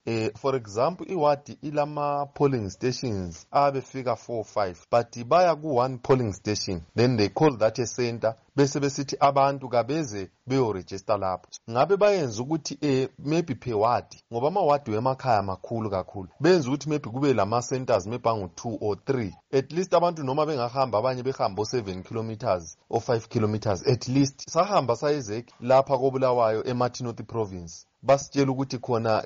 For example, iwadi ilama polling stations abefika 4-5, but baya ku-1 polling station, then they call that a center, bese besithi abantu kabeze beyoregister lapho. Ngabe bayenza ukuthi maybe per wadi, ngoba amawadi wemakhaya makhulu kakhulu, benza ukuthi maybe kube lama centers maybe angu-2 or 3, at least abantu noma bengahamba abanye behamba o-7 kilometers or 5 kilometers, at least sahamba sayezeki lapha koBulawayo eMartin North Province, basitshela ukuthi khona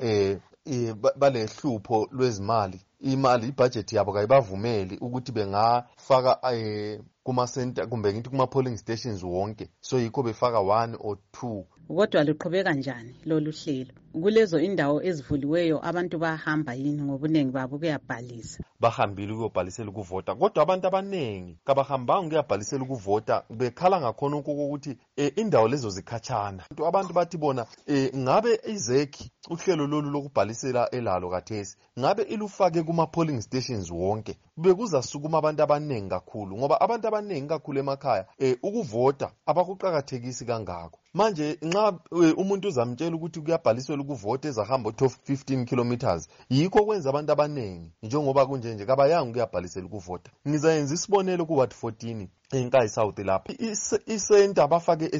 balehlupho lwezimali, imali ibudget yabo kayibavumeli ukuthi bengafaka kuma-center kumbe ngithi kuma-polling stations wonke, so yikho befaka 1 or 2. Kodwa luqhubeka kanjani lolu hlelo? Kulezo indawo ezivuliweyo abantu bahamba yini ngobuningi babo ukuyabhalisa? Bahambile ukuyobhalisela ukuvota, kodwa abantu abaningi kabahambanga ukuyabhalisela ukuvota, bekhala ngakhona ukuthi indawo lezo zikhatshana. Abantu bathi bona ngabe izeki uhlelo lolu lokubhalisela elalo kathesi ngabe ilufake kuma-polling stations wonke, bekuzasukuma abantu abaningi kakhulu, ngoba abantu abaningi kakhulu emakhaya ukuvota abakuqakathekisi kangako. Manje nxa umuntu uzamtshela ukuthi kuyabhalisela ukuvota ezahamba 15 kilometers, yikho kwenza abantu abaningi njengoba kunje kabayanga ukuyabhalisela ukuvota. Ngizayenza isibonelo ku-Ward 14 eNkayi South lapha. Isenta bafake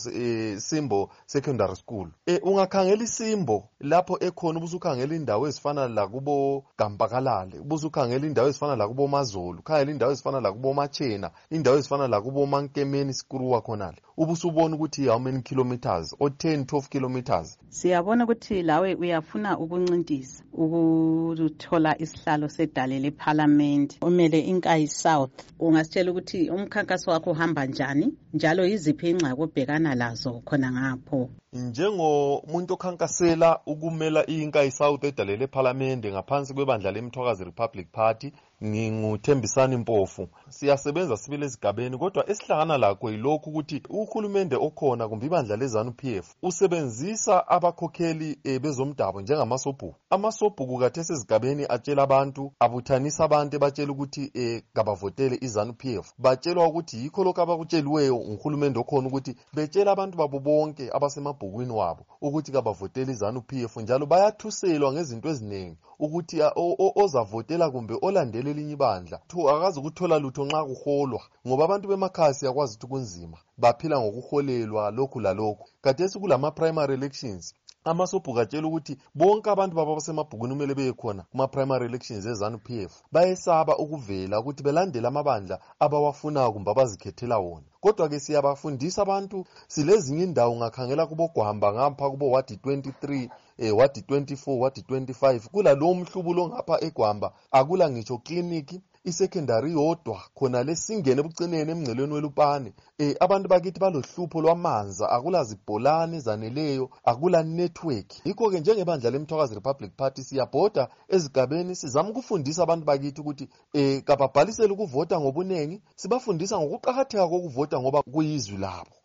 Simbo Secondary School. Ungakhangela iSimbo lapho ekhona ubusukhangela indawo ezifana la kubo Gampakalale, ubusukhangela indawo ezifana la kubo Mazolo, khangela indawo ezifana la kubo Machena, indawo ezifana la kubo Mankemeni Skruwa khonale. Ubusubona ukuthi how many kilometers or 10-12 kilometers. Siyabona ukuthi lawe uyafuna ukuncintisa ukuthola isihlalo sedale leParliament omele iNkayi South. Ungasitshela ukuthi umkhankaso wakho uhamba njani, njalo yiziphi ingxaki obhekana lazo khona ngapho? Njengomuntu okhankasela ukumela iNkayi South edale leParliament ngaphansi kwebandla leMthwakazi Republic Party, nginguThembisani Mpofu. Siyasebenza sibile ezigabeni, kodwa esihlangana lakho yilokhu ukuthi uhulumende okhona kumbe ibandla leZANU-PF usebenzisa abakhokheli bezomdabu njengamasobhuku. Amasobhuku kathesi ezigabeni atshela abantu, abuthanisa abantu ebatshela ukuthi kabavotele iZANU-PF. Batshelwa ukuthi yikho lokho abakutsheliweyo uhulumende okhona ukuthi betshela abantu babo bonke abasemabhukwini wabo ukuthi kabavotele iZANU-PF, njalo bayathuselwa ngezinto eziningi ukuthi ozavotela kumbe olandele elinye ibandla akazi ukuthola lutho nxa kuholwa, ngoba abantu bemakhaya siyakwazi ukuthi kunzima, baphila ngokuholelwa lokhu lalokhu. Kathesi kulama primary elections, amasobhuku atshela ukuthi bonke abantu baba basemabhukwini kumele beye khona kuma-primary elections eZANU-PF. Bayesaba ukuvela ukuthi belandele amabandla abawafunayo kumbe abazikhethela wona. Kodwa-ke siyabafundisa abantu, silezinye indawo ngakhangela kubo Gwamba ngapha kubo Ward 23, Ward 24, Ward 25, kula lo mhlubulo ngapha eGwamba akula ngitsho clinic, isecondary yodwa khona lesingene ebucineni emngcelweni weLupane. Abantu bakithi balohlupho lwamanzi, akula zibholane zaneleyo, akula network. Yikho ke njengebandla leMthwakazi Republic Party siyabhoda ezigabeni sizama ukufundisa abantu bakithi ukuthi kababhalisele ukuvota ngobunengi, sibafundisa ngokuqakatheka kokuvota ngoba kuyizwi labo.